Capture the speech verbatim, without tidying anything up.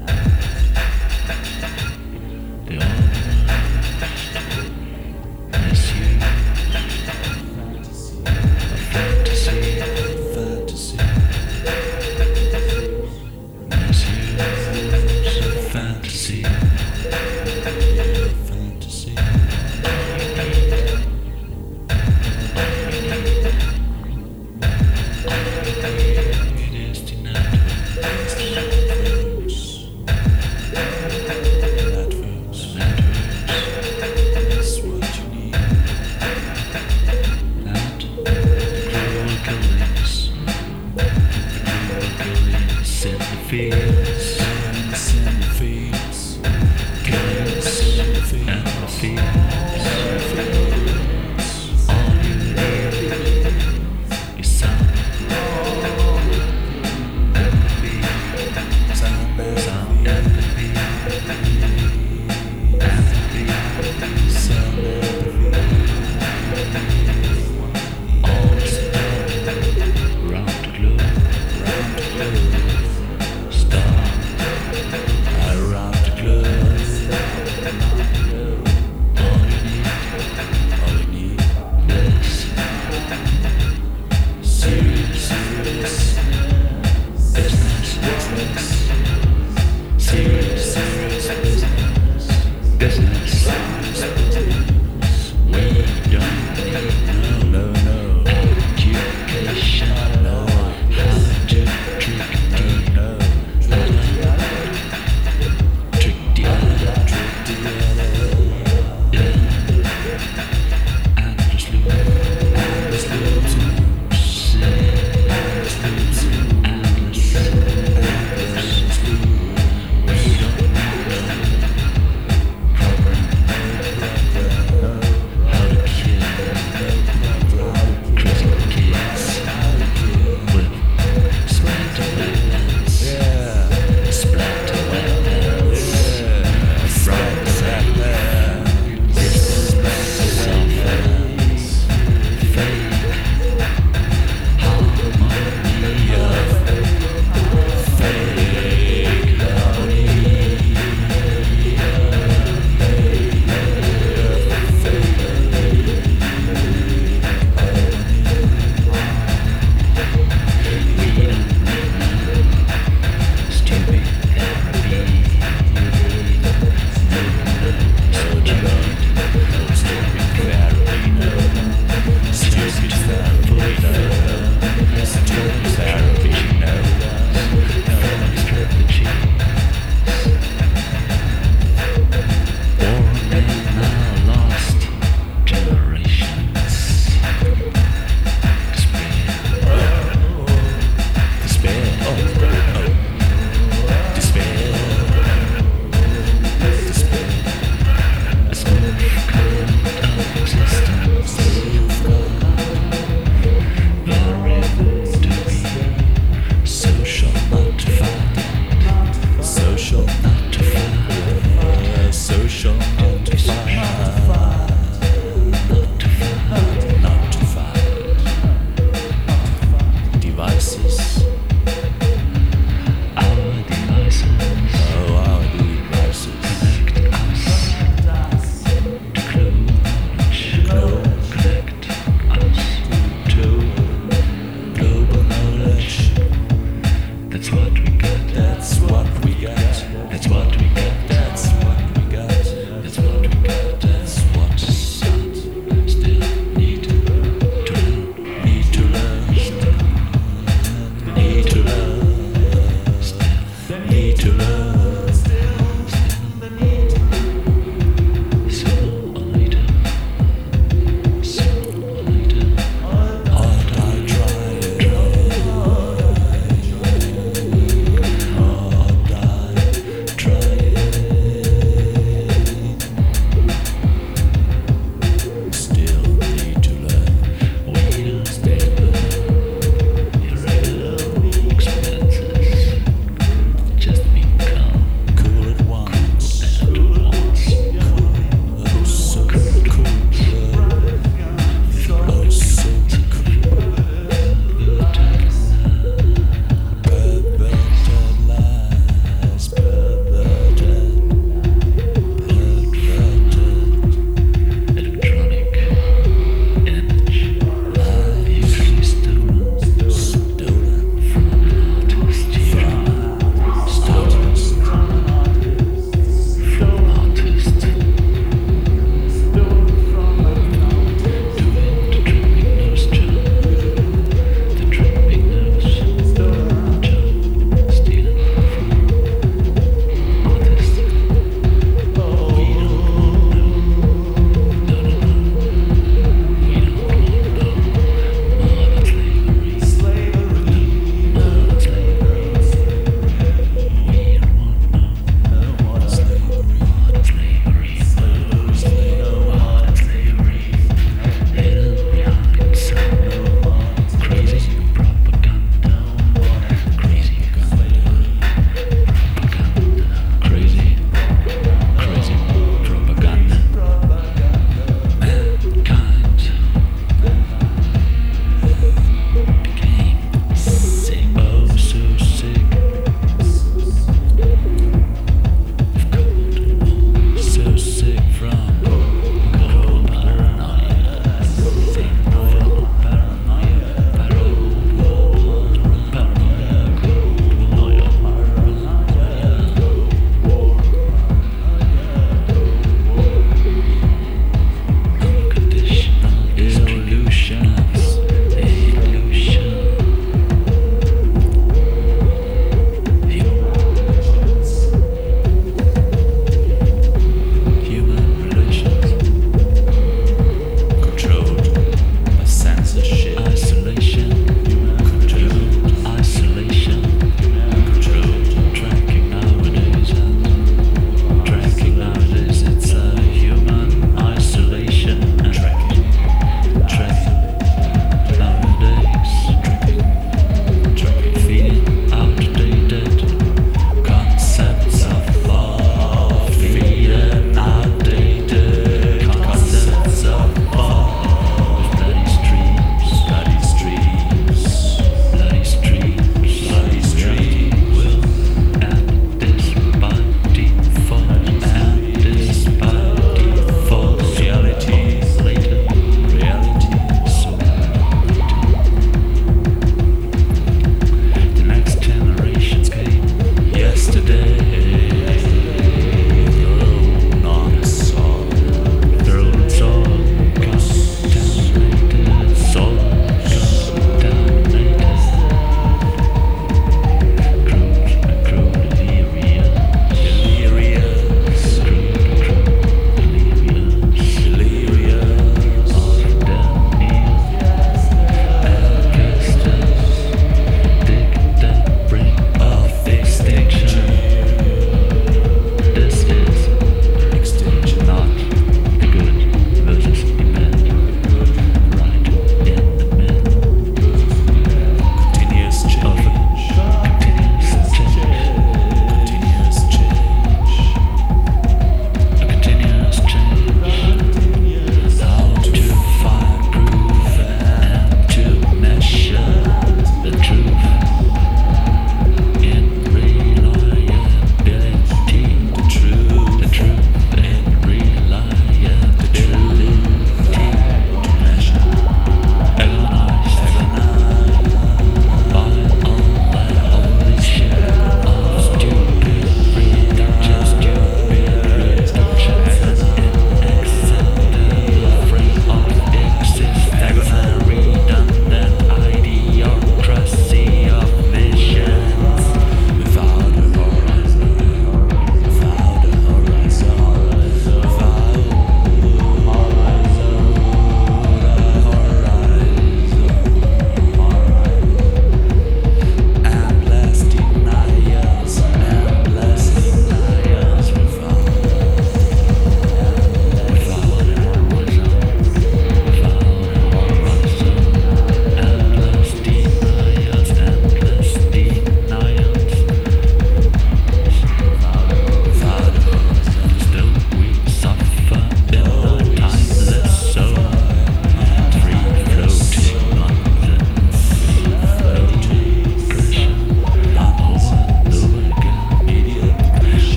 They all misuse a fantasy, fantasy. Misuse a fantasy, fantasy. It is the networks, networks, networks. That's what you need. And the cruel killings, the cruel killings in the fields, in the fields, killings in the fields. All you need is sound. Sound and the beat, and the beat, sound and the beat. All star, round the globe, round the globe. Star, around the globe. All you need, all you need is serious, serious business, business. Serious, serious business, business, serious business. We don't need no, no, no education, no how to trick the, no, how to trick the other, trick the other, yeah. Endless loop, endless loops, loops, endless loops, endless, endless loops. We don't need no program, how to kill crazy kids with splatter weapons, splatter weapons, from the this self-defense, fake harmony of fake harmony. Stupid therapy, stupid therapy, no. Stupid therapy, no. Stupid therapy, no. Strategy. Born in our lost generations. Despair. Despair. Oh. Oh. Despair. Despair. A smooth current of existence. Very to be social, not to fight. Social, not to fight. Social, not to fight. Not to fight. Not to fight. Devices. Our devices. Oh, our devices. Connect us to knowledge. Connect us to global knowledge. That's what we got. That's what we got. That's what we got. That's what we got. That's what we got. That's what sad still need to learn. Need to learn. Need to learn. Still need to learn.